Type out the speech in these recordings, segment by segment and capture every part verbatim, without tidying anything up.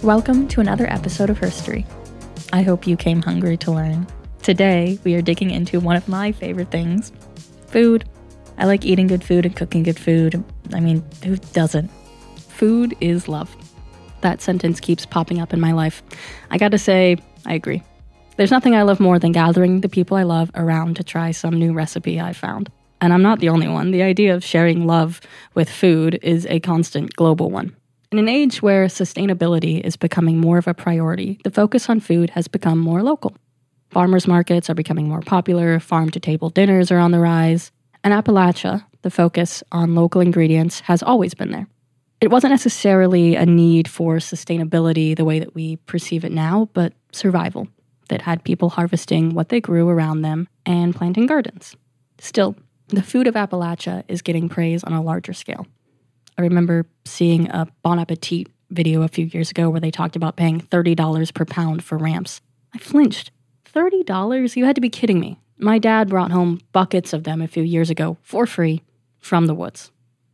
Welcome to another episode of Herstory. I hope you came hungry to learn. Today, we are digging into one of my favorite things, food. I like eating good food and cooking good food. I mean, who doesn't? Food is love. That sentence keeps popping up in my life. I gotta say, I agree. There's nothing I love more than gathering the people I love around to try some new recipe I found. And I'm not the only one. The idea of sharing love with food is a constant global one. In an age where sustainability is becoming more of a priority, the focus on food has become more local. Farmers markets are becoming more popular, farm-to-table dinners are on the rise, and Appalachia, the focus on local ingredients, has always been there. It wasn't necessarily a need for sustainability the way that we perceive it now, but survival that had people harvesting what they grew around them and planting gardens. Still, the food of Appalachia is getting praise on a larger scale. I remember seeing a Bon Appetit video a few years ago where they talked about paying thirty dollars per pound for ramps. I flinched. thirty dollars? You had to be kidding me. My dad brought home buckets of them a few years ago for free from the woods.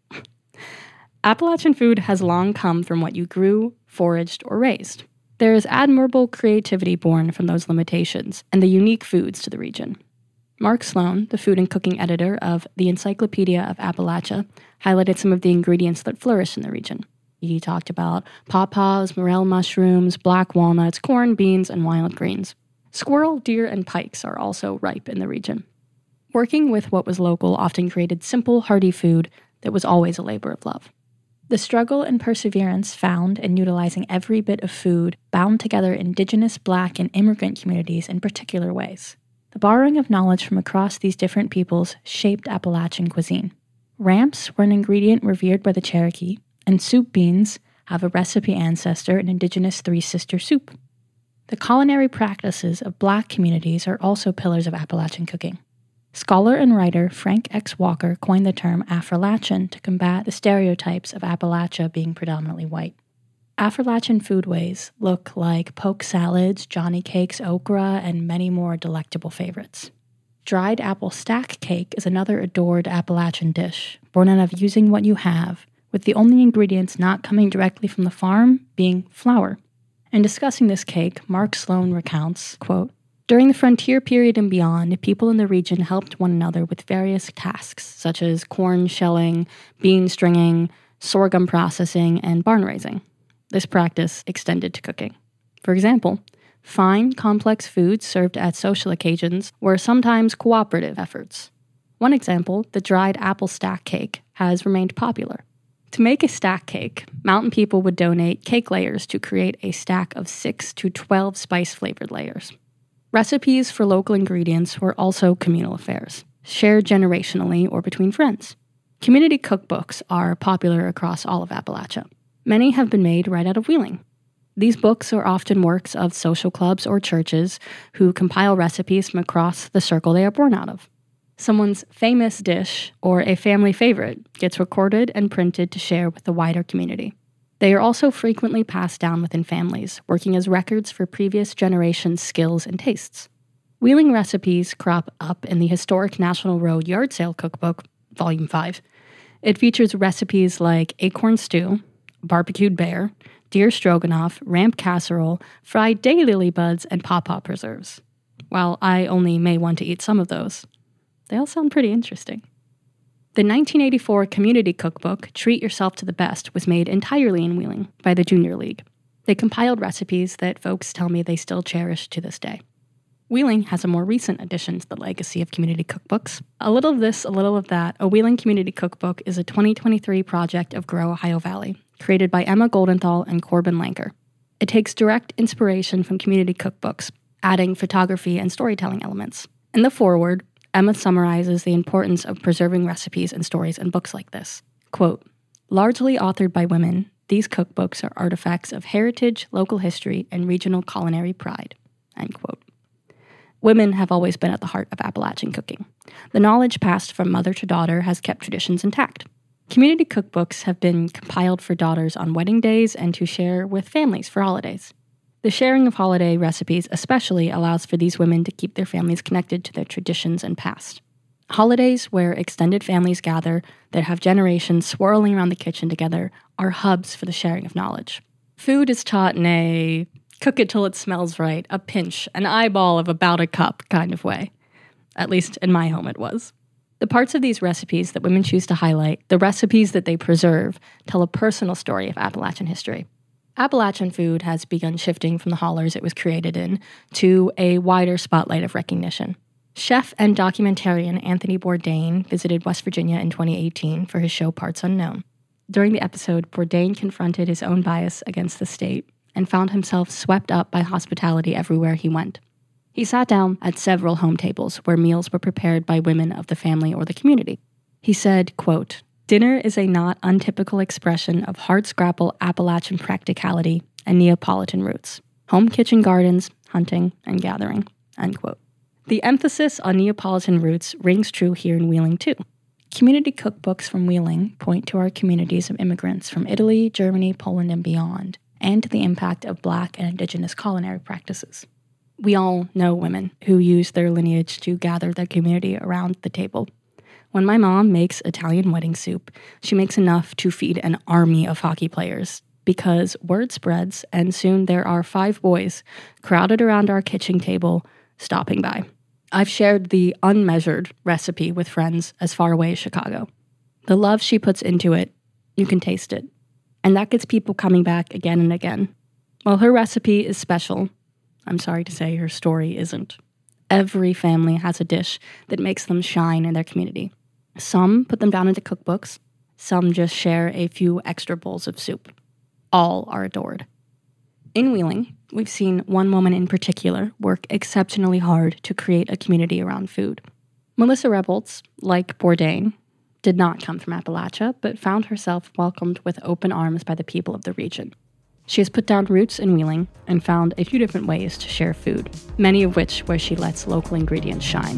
Appalachian food has long come from what you grew, foraged, or raised. There is admirable creativity born from those limitations and the unique foods to the region. Mark Sloan, the food and cooking editor of the Encyclopedia of Appalachia, highlighted some of the ingredients that flourish in the region. He talked about pawpaws, morel mushrooms, black walnuts, corn, beans, and wild greens. Squirrel, deer, and pikes are also ripe in the region. Working with what was local often created simple, hearty food that was always a labor of love. The struggle and perseverance found in utilizing every bit of food bound together indigenous, Black, and immigrant communities in particular ways. The borrowing of knowledge from across these different peoples shaped Appalachian cuisine. Ramps were an ingredient revered by the Cherokee, and soup beans have a recipe ancestor in indigenous Three Sister soup. The culinary practices of Black communities are also pillars of Appalachian cooking. Scholar and writer Frank X. Walker coined the term Afro-Latchian to combat the stereotypes of Appalachia being predominantly white. Afro-Latchian foodways look like poke salads, Johnny cakes, okra, and many more delectable favorites. Dried apple stack cake is another adored Appalachian dish, born out of using what you have, with the only ingredients not coming directly from the farm being flour. In discussing this cake, Mark Sloan recounts, quote, "During the frontier period and beyond, people in the region helped one another with various tasks, such as corn shelling, bean stringing, sorghum processing, and barn raising. This practice extended to cooking. For example, fine, complex foods served at social occasions were sometimes cooperative efforts. One example, the dried apple stack cake, has remained popular. To make a stack cake, mountain people would donate cake layers to create a stack of six to twelve spice-flavored layers. Recipes for local ingredients were also communal affairs, shared generationally or between friends. Community cookbooks are popular across all of Appalachia. Many have been made right out of Wheeling. These books are often works of social clubs or churches who compile recipes from across the circle they are born out of. Someone's famous dish or a family favorite gets recorded and printed to share with the wider community. They are also frequently passed down within families, working as records for previous generations' skills and tastes. Wheeling recipes crop up in the historic National Road Yard Sale Cookbook, Volume five. It features recipes like acorn stew, barbecued bear, deer stroganoff, ramp casserole, fried daylily buds, and pawpaw preserves. While I only may want to eat some of those, they all sound pretty interesting. The nineteen eighty-four community cookbook, Treat Yourself to the Best, was made entirely in Wheeling by the Junior League. They compiled recipes that folks tell me they still cherish to this day. Wheeling has a more recent addition to the legacy of community cookbooks. A little of this, a little of that, a Wheeling Community Cookbook is a twenty twenty-three project of Grow Ohio Valley, created by Emma Goldenthal and Corbin Lanker. It takes direct inspiration from community cookbooks, adding photography and storytelling elements. In the foreword, Emma summarizes the importance of preserving recipes and stories in books like this. Quote, "Largely authored by women, these cookbooks are artifacts of heritage, local history, and regional culinary pride." End quote. Women have always been at the heart of Appalachian cooking. The knowledge passed from mother to daughter has kept traditions intact. Community cookbooks have been compiled for daughters on wedding days and to share with families for holidays. The sharing of holiday recipes especially allows for these women to keep their families connected to their traditions and past. Holidays where extended families gather that have generations swirling around the kitchen together are hubs for the sharing of knowledge. Food is taught in a cook it till it smells right, a pinch, an eyeball of about a cup kind of way. At least in my home it was. The parts of these recipes that women choose to highlight, the recipes that they preserve, tell a personal story of Appalachian history. Appalachian food has begun shifting from the hollers it was created in to a wider spotlight of recognition. Chef and documentarian Anthony Bourdain visited West Virginia in twenty eighteen for his show Parts Unknown. During the episode, Bourdain confronted his own bias against the state and found himself swept up by hospitality everywhere he went. He sat down at several home tables where meals were prepared by women of the family or the community. He said, quote, "Dinner is a not untypical expression of hardscrapple Appalachian practicality and Neapolitan roots. Home kitchen gardens, hunting, and gathering," end quote. The emphasis on Neapolitan roots rings true here in Wheeling, too. Community cookbooks from Wheeling point to our communities of immigrants from Italy, Germany, Poland, and beyond, and to the impact of Black and Indigenous culinary practices. We all know women who use their lineage to gather their community around the table. When my mom makes Italian wedding soup, she makes enough to feed an army of hockey players because word spreads, and soon there are five boys crowded around our kitchen table, stopping by. I've shared the unmeasured recipe with friends as far away as Chicago. The love she puts into it, you can taste it. And that gets people coming back again and again. While her recipe is special, I'm sorry to say her story isn't. Every family has a dish that makes them shine in their community. Some put them down into cookbooks. Some just share a few extra bowls of soup. All are adored. In Wheeling, we've seen one woman in particular work exceptionally hard to create a community around food. Melissa Rebholz, like Bourdain, did not come from Appalachia, but found herself welcomed with open arms by the people of the region. She has put down roots in Wheeling and found a few different ways to share food, many of which where she lets local ingredients shine.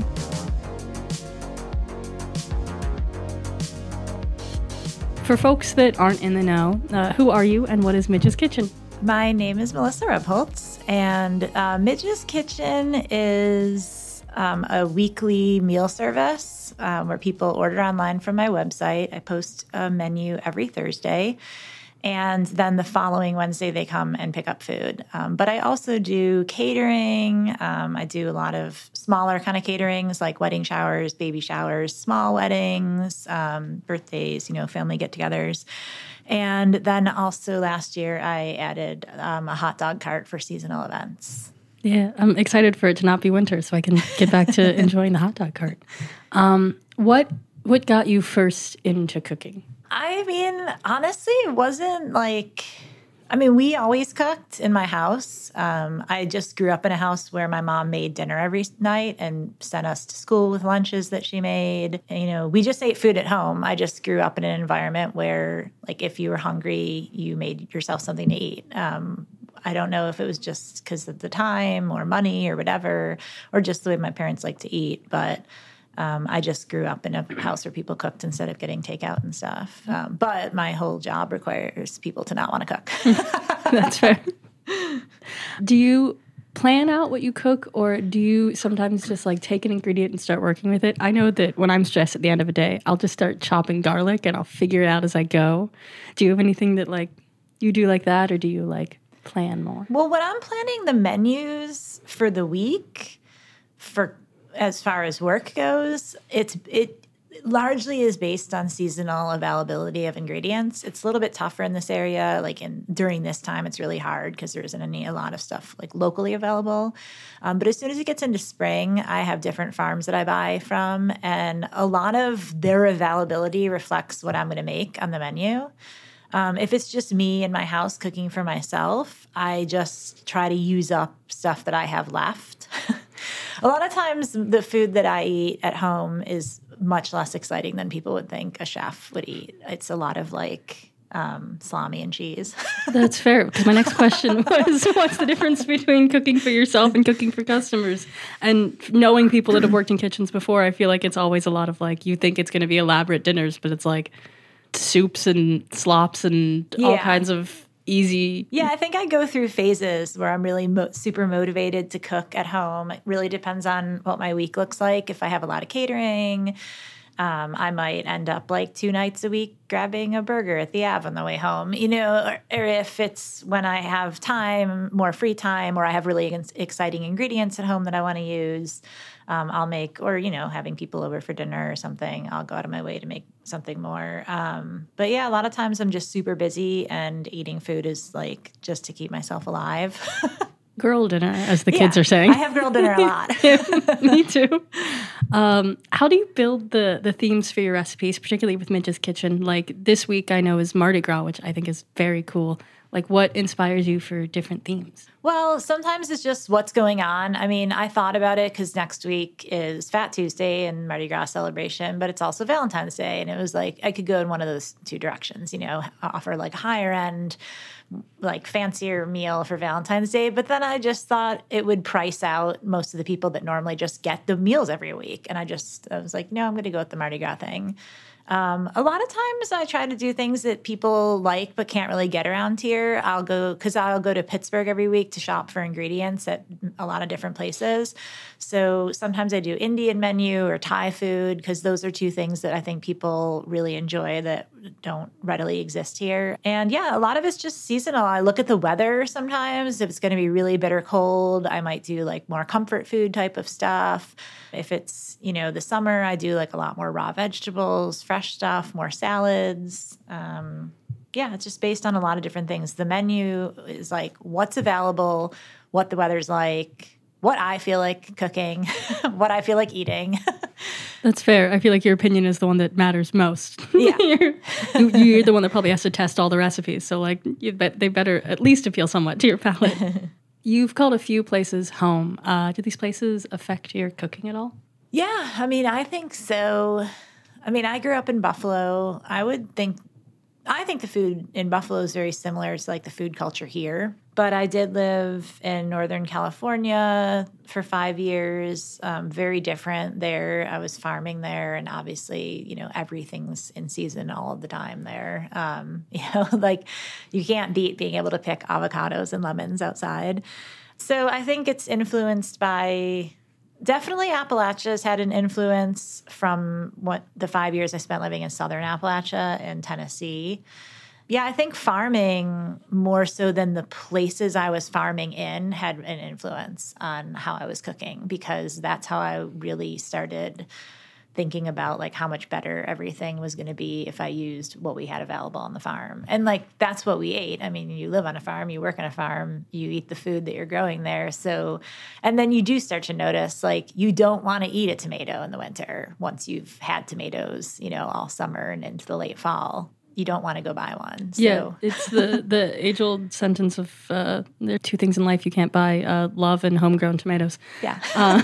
For folks that aren't in the know, uh, who are you and what is Midge's Kitchen? My name is Melissa Rebholz, and uh, Midge's Kitchen is um, a weekly meal service um, where people order online from my website. I post a menu every Thursday. And then the following Wednesday, they come and pick up food. Um, but I also do catering. Um, I do a lot of smaller kind of caterings like wedding showers, baby showers, small weddings, um, birthdays, you know, family get-togethers. And then also last year, I added um, a hot dog cart for seasonal events. Yeah, I'm excited for it to not be winter so I can get back to enjoying the hot dog cart. Um, what what got you first into cooking? I mean, honestly, it wasn't like, I mean, we always cooked in my house. Um, I just grew up in a house where my mom made dinner every night and sent us to school with lunches that she made. And, you know, we just ate food at home. I just grew up in an environment where, like, if you were hungry, you made yourself something to eat. Um, I don't know if it was just because of the time or money or whatever, or just the way my parents like to eat, but Um, I just grew up in a house where people cooked instead of getting takeout and stuff. Um, but my whole job requires people to not want to cook. That's fair. Do you plan out what you cook, or do you sometimes just like take an ingredient and start working with it? I know that when I'm stressed at the end of a day, I'll just start chopping garlic and I'll figure it out as I go. Do you have anything that like you do like that, or do you like plan more? Well, when I'm planning the menus for the week, for as far as work goes, it's it largely is based on seasonal availability of ingredients. It's a little bit tougher in this area. Like in during this time, it's really hard because there isn't any a lot of stuff like locally available. Um, but as soon as it gets into spring, I have different farms that I buy from, and a lot of their availability reflects what I'm going to make on the menu. Um, if it's just me in my house cooking for myself, I just try to use up stuff that I have left. A lot of times the food that I eat at home is much less exciting than people would think a chef would eat. It's a lot of like um, salami and cheese. That's fair, because my next question was, what's the difference between cooking for yourself and cooking for customers? And knowing people that have worked in kitchens before, I feel like it's always a lot of like, you think it's going to be elaborate dinners, but it's like soups and slops and yeah. all kinds of easy. Yeah, I think I go through phases where I'm really mo- super motivated to cook at home. It really depends on what my week looks like. If I have a lot of catering, Um, I might end up like two nights a week grabbing a burger at the Ave on the way home, you know, or, or if it's when I have time, more free time, or I have really ex- exciting ingredients at home that I want to use, um, I'll make, or, you know, having people over for dinner or something, I'll go out of my way to make something more. Um, but yeah, a lot of times I'm just super busy and eating food is like just to keep myself alive. Girl dinner, as the Yeah, kids are saying. I have girl dinner a lot. Me too. Um, how do you build the the themes for your recipes, particularly with Midge's Kitchen? Like this week, I know is Mardi Gras, which I think is very cool. Like, what inspires you for different themes? Well, sometimes it's just what's going on. I mean, I thought about it because next week is Fat Tuesday and Mardi Gras celebration, but it's also Valentine's Day. And it was like, I could go in one of those two directions, you know, offer like a higher end, like fancier meal for Valentine's Day. But then I just thought it would price out most of the people that normally just get the meals every week. And I just, I was like, no, I'm going to go with the Mardi Gras thing. Um, a lot of times I try to do things that people like but can't really get around here. I'll go, because I'll go to Pittsburgh every week to shop for ingredients at a lot of different places. So sometimes I do Indian menu or Thai food because those are two things that I think people really enjoy that don't readily exist here. And yeah, a lot of it's just seasonal. I look at the weather sometimes. If it's going to be really bitter cold, I might do like more comfort food type of stuff. If it's, you know, the summer, I do like a lot more raw vegetables, fresh stuff, more salads. Um, yeah, it's just based on a lot of different things. The menu is like what's available, what the weather's like, what I feel like cooking, what I feel like eating. That's fair. I feel like your opinion is the one that matters most. Yeah. you're, you're the one that probably has to test all the recipes. So, like, you bet they better at least appeal somewhat to your palate. You've called a few places home. Uh, do these places affect your cooking at all? Yeah, I mean, I think so. I mean, I grew up in Buffalo. I would think, I think the food in Buffalo is very similar to like the food culture here. But I did live in Northern California for five years. Um, very different there. I was farming there, and obviously, you know, everything's in season all of the time there. Um, you know, like you can't beat being able to pick avocados and lemons outside. So I think it's influenced by. Definitely Appalachia's had an influence from what the five years I spent living in Southern Appalachia in Tennessee. Yeah, I think farming more so than the places I was farming in had an influence on how I was cooking because that's how I really started thinking about like how much better everything was going to be if I used what we had available on the farm. And like that's what we ate. I mean, you live on a farm, you work on a farm, you eat the food that you're growing there. So, and then you do start to notice like you don't want to eat a tomato in the winter once you've had tomatoes, you know, all summer and into the late fall. You don't want to go buy one. So. Yeah, it's the, the age-old sentence of uh, there are two things in life you can't buy, uh, love and homegrown tomatoes. Yeah.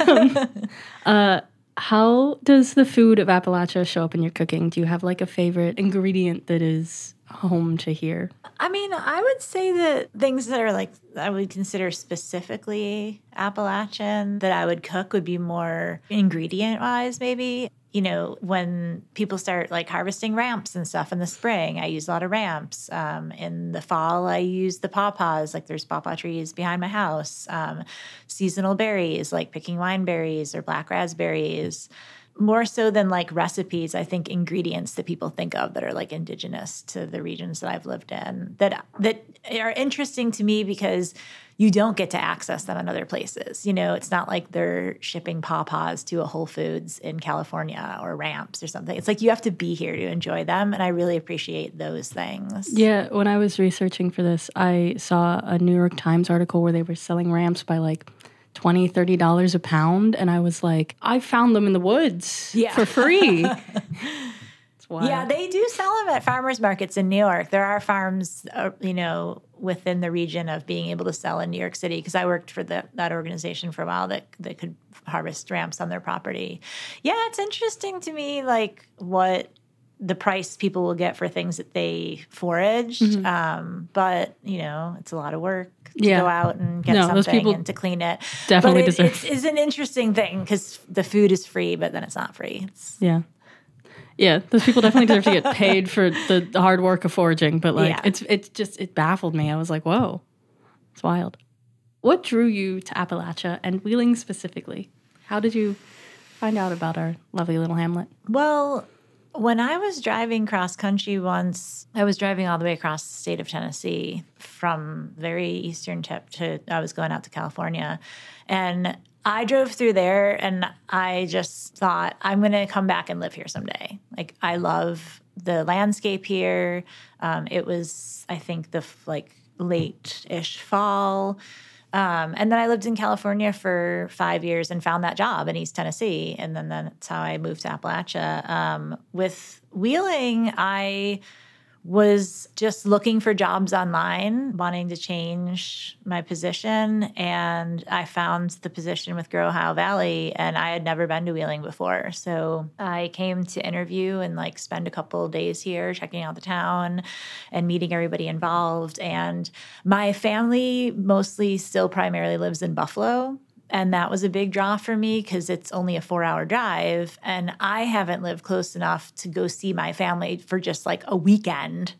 um, uh, How does the food of Appalachia show up in your cooking? Do you have like a favorite ingredient that is home to here? I mean, I would say that things that are like I would consider specifically Appalachian that I would cook would be more ingredient wise, maybe. You know, when people start like harvesting ramps and stuff in the spring, I use a lot of ramps. Um, in the fall, I use the pawpaws. Like there's pawpaw trees behind my house. Um, seasonal berries, like picking wine berries or black raspberries. More so than like recipes, I think ingredients that people think of that are like indigenous to the regions that I've lived in that that are interesting to me because you don't get to access them in other places. You know, it's not like they're shipping pawpaws to a Whole Foods in California or ramps or something. It's like you have to be here to enjoy them, and I really appreciate those things. Yeah, when I was researching for this, I saw a New York Times article where they were selling ramps by like twenty dollars, thirty dollars a pound. And I was like, I found them in the woods yeah. for free. It's wild. Yeah, they do sell them at farmers markets in New York. There are farms, uh, you know, within the region of being able to sell in New York City because I worked for the, that organization for a while that, that could harvest ramps on their property. Yeah, it's interesting to me, like, what the price people will get for things that they foraged. Mm-hmm. Um, but, you know, it's a lot of work to yeah. go out and get no, something and to clean it. Definitely but it, deserve. It's, it's an interesting thing because the food is free, but then it's not free. It's, yeah. Yeah, those people definitely deserve to get paid for the, the hard work of foraging. But, like, yeah. it's it's just, it baffled me. I was like, whoa, it's wild. What drew you to Appalachia and Wheeling specifically? How did you find out about our lovely little hamlet? Well, when I was driving cross country once, I was driving all the way across the state of Tennessee from very eastern tip to, I was going out to California. And I drove through there and I just thought, I'm going to come back and live here someday. Like, I love the landscape here. Um, it was, I think, the like late-ish fall. Um, and then I lived in California for five years and found that job in East Tennessee. And then that's how I moved to Appalachia. Um, with Wheeling, I was just looking for jobs online, wanting to change my position. And I found the position with Grow Ohio Valley, and I had never been to Wheeling before. So I came to interview and like spend a couple of days here checking out the town and meeting everybody involved. And my family mostly still primarily lives in Buffalo. And that was a big draw for me because it's only a four-hour drive, and I haven't lived close enough to go see my family for just like a weekend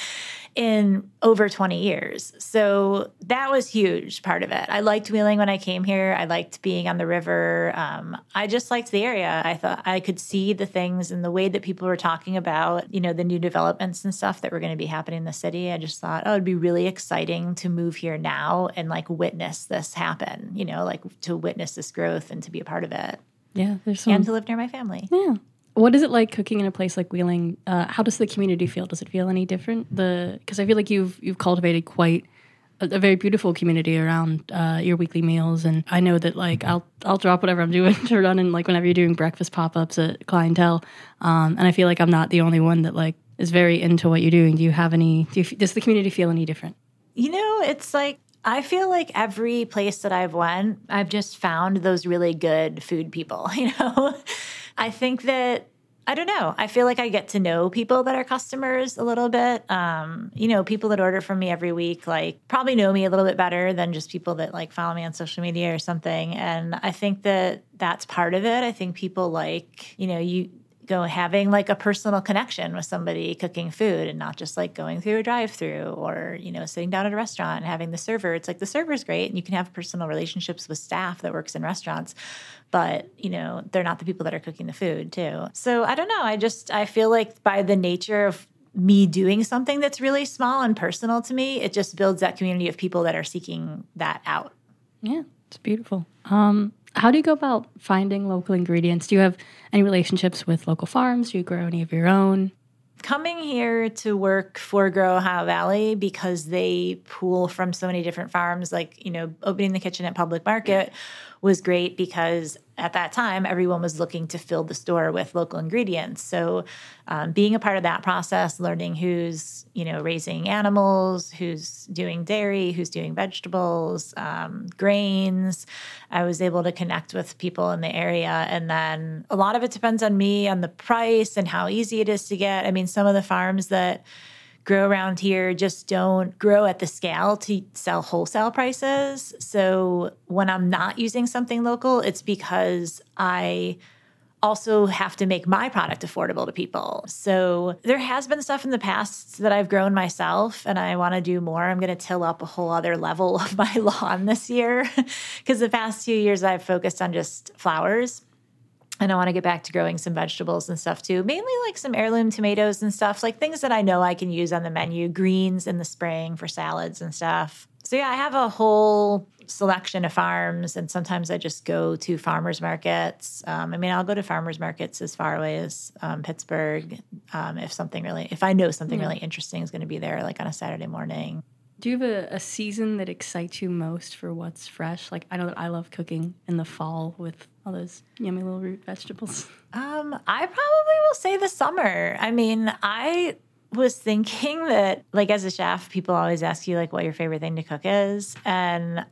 in over twenty years. So that was a huge part of it. I liked Wheeling when I came here. I liked being on the river. Um, I just liked the area. I thought I could see the things and the way that people were talking about, you know, the new developments and stuff that were going to be happening in the city. I just thought, oh, it'd be really exciting to move here now and like witness this happen, you know, like to witness this growth and to be a part of it. Yeah, there's some... And to live near my family. Yeah. What is it like cooking in a place like Wheeling? Uh, how does the community feel? Does it feel any different? The because I feel like you've you've cultivated quite a, a very beautiful community around uh, your weekly meals, and I know that like I'll I'll drop whatever I'm doing to run in like whenever you're doing breakfast pop ups at Clientele, um, and I feel like I'm not the only one that like is very into what you're doing. Do you have any? Do you, does the community feel any different? You know, it's like I feel like every place that I've went, I've just found those really good food people. You know. I think that, I don't know, I feel like I get to know people that are customers a little bit. Um, you know, people that order from me every week, like probably know me a little bit better than just people that like follow me on social media or something. And I think that that's part of it. I think people like, you know, you go having like a personal connection with somebody cooking food and not just like going through a drive-through or, you know, sitting down at a restaurant and having the server. It's like the server's great and you can have personal relationships with staff that works in restaurants, but, you know, they're not the people that are cooking the food too. So I don't know. I just, I feel like by the nature of me doing something that's really small and personal to me, it just builds that community of people that are seeking that out. Yeah, it's beautiful. Um, How do you go about finding local ingredients? Do you have any relationships with local farms? Do you grow any of your own? Coming here to work for Grow Ohio Valley because they pool from so many different farms, like, you know, opening the kitchen at Public Market was great because at that time, everyone was looking to fill the store with local ingredients. So um, being a part of that process, learning who's, you know, raising animals, who's doing dairy, who's doing vegetables, um, grains, I was able to connect with people in the area. And then a lot of it depends on me, on the price and how easy it is to get. I mean, some of the farms that grow around here just don't grow at the scale to sell wholesale prices. So when I'm not using something local, it's because I also have to make my product affordable to people. So there has been stuff in the past that I've grown myself and I want to do more. I'm going to till up a whole other level of my lawn this year because the past few years I've focused on just flowers. And I want to get back to growing some vegetables and stuff too, mainly like some heirloom tomatoes and stuff, like things that I know I can use on the menu, greens in the spring for salads and stuff. So yeah, I have a whole selection of farms, and sometimes I just go to farmers markets. Um, I mean, I'll go to farmers markets as far away as um, Pittsburgh um, if something really, if I know something yeah. really interesting is going to be there, like on a Saturday morning. Do you have a, a season that excites you most for what's fresh? Like, I know that I love cooking in the fall with all those yummy little root vegetables. Um, I probably will say the summer. I mean, I was thinking that, like, as a chef, people always ask you, like, what your favorite thing to cook is. And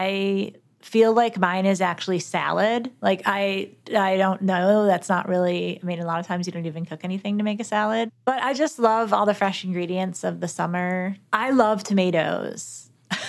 I feel like mine is actually salad. Like, I I don't know. That's not really, I mean, a lot of times you don't even cook anything to make a salad. But I just love all the fresh ingredients of the summer. I love tomatoes.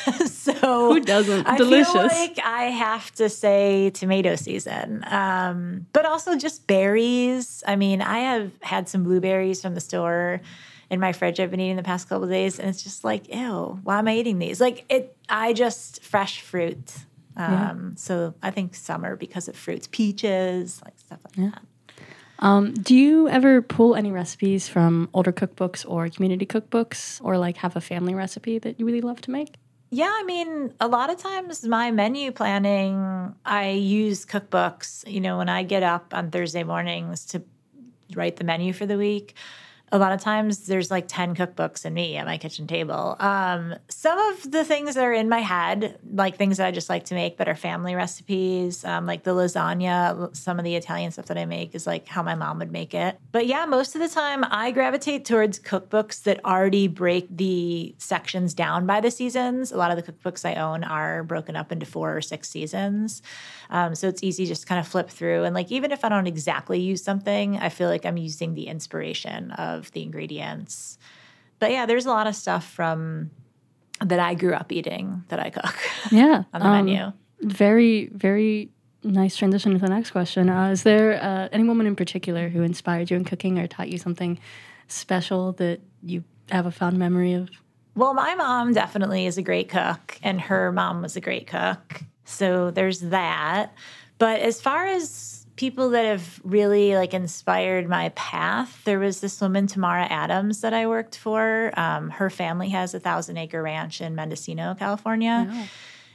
So who doesn't? I Delicious. feel like I have to say tomato season. Um, but also just berries. I mean, I have had some blueberries from the store in my fridge I've been eating the past couple of days, and it's just like, ew, why am I eating these? Like, it. I just, fresh fruit. Um, yeah. So I think summer because of fruits, peaches, like stuff Yeah. Um, do you ever pull any recipes from older cookbooks or community cookbooks, or like have a family recipe that you really love to make? Yeah, I mean, a lot of times my menu planning, I use cookbooks. You know, when I get up on Thursday mornings to write the menu for the week, a lot of times there's like ten cookbooks in me at my kitchen table. Um, some of the things that are in my head, like things that I just like to make that are family recipes, um, like the lasagna, some of the Italian stuff that I make is like how my mom would make it. But yeah, most of the time I gravitate towards cookbooks that already break the sections down by the seasons. A lot of the cookbooks I own are broken up into four or six seasons. Um, so it's easy just kind of flip through. And like, even if I don't exactly use something, I feel like I'm using the inspiration of the ingredients. But yeah, there's a lot of stuff from that I grew up eating that I cook. Yeah. on the um, menu. Very, very nice transition to the next question. Uh, is there uh, any woman in particular who inspired you in cooking or taught you something special that you have a fond memory of? Well, my mom definitely is a great cook, and her mom was a great cook. So there's that. But as far as people that have really like inspired my path, there was this woman, Tamara Adams, that I worked for. Um, her family has a thousand acre ranch in Mendocino, California. Oh.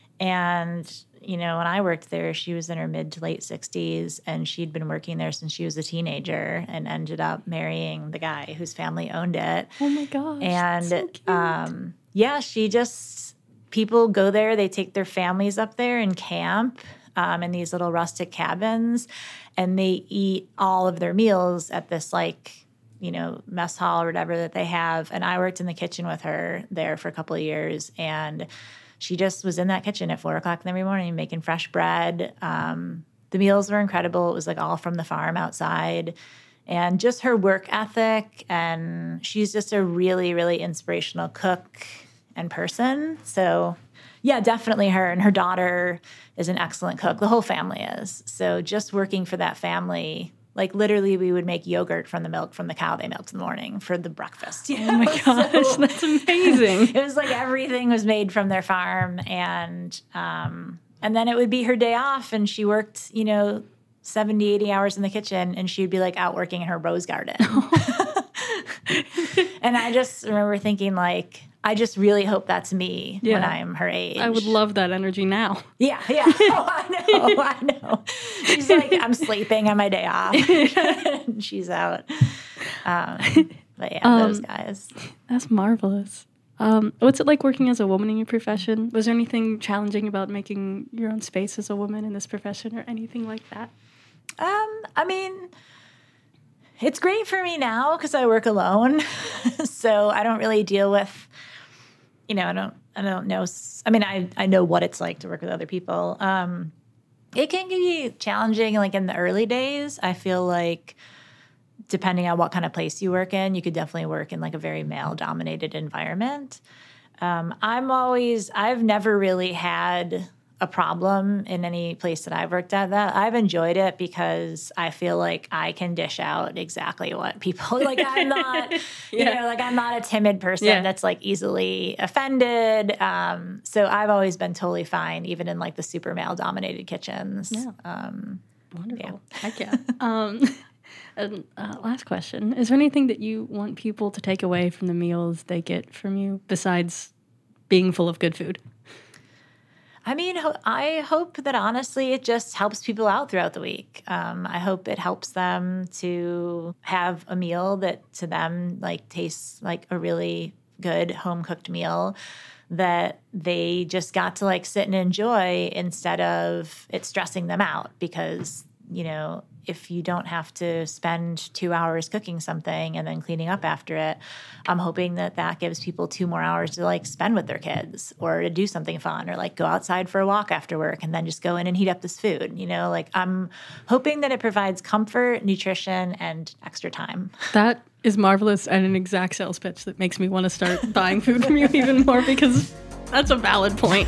And, you know, when I worked there, she was in her mid to late sixties, and she'd been working there since she was a teenager and ended up marrying the guy whose family owned it. Oh my gosh. And so cute. um, yeah, she just, people go there, they take their families up there and camp um, in these little rustic cabins, and they eat all of their meals at this like, you know, mess hall or whatever that they have. And I worked in the kitchen with her there for a couple of years, and she just was in that kitchen at four o'clock every morning making fresh bread. Um, the meals were incredible. It was like all from the farm outside. And just her work ethic, and she's just a really, really inspirational cook and person. So yeah, definitely her. And her daughter is an excellent cook. The whole family is. So just working for that family, like literally we would make yogurt from the milk from the cow they milked in the morning for the breakfast. You know? Oh my gosh, So that's amazing. it was like everything was made from their farm. And um, and then it would be her day off, and she worked, you know, seventy, eighty hours in the kitchen, and she'd be like out working in her rose garden. And I just remember thinking like, I just really hope that's me Yeah. when I'm her age. I would love that energy now. Yeah, yeah. Oh, I know, I know. She's like, I'm sleeping on my day off. And she's out. Um, but yeah, Um, those guys. That's marvelous. Um, what's it like working as a woman in your profession? Was there anything challenging about making your own space as a woman in this profession or anything like that? Um, I mean, it's great for me now because I work alone. So I don't really deal with, you know, I don't, I don't know. I mean, I, I know what it's like to work with other people. Um, it can be challenging, like in the early days. I feel like depending on what kind of place you work in, you could definitely work in like a very male-dominated environment. Um, I'm always, I've never really had a problem in any place that I've worked at. That I've enjoyed it because I feel like I can dish out exactly what people like. I'm not, Yeah. you know, like I'm not a timid person Yeah. that's like easily offended. Um, so I've always been totally fine, even in like the super male-dominated kitchens. Yeah. Um, Wonderful. Heck yeah. um, and, uh, last question. Is there anything that you want people to take away from the meals they get from you besides being full of good food? I mean, ho- I hope that honestly it just helps people out throughout the week. Um, I hope it helps them to have a meal that to them like tastes like a really good home cooked meal that they just got to like sit and enjoy instead of it stressing them out. Because, you know, if you don't have to spend two hours cooking something and then cleaning up after it, I'm hoping that that gives people two more hours to like spend with their kids or to do something fun or like go outside for a walk after work and then just go in and heat up this food. You know, like I'm hoping that it provides comfort, nutrition, and extra time. That is marvelous and an exact sales pitch that makes me want to start buying food from you even more because that's a valid point.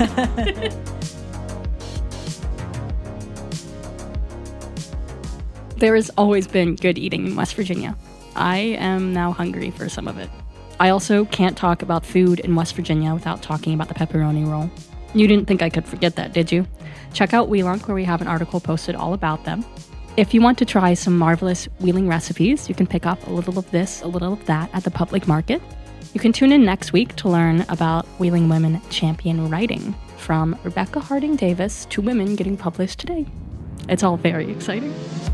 There has always been good eating in West Virginia. I am now hungry for some of it. I also can't talk about food in West Virginia without talking about the pepperoni roll. You didn't think I could forget that, did you? Check out Wheelunk, where we have an article posted all about them. If you want to try some marvelous wheeling recipes, you can pick up a little of this, a little of that at the public market. You can tune in next week to learn about Wheeling Women champion writing, from Rebecca Harding Davis to women getting published today. It's all very exciting.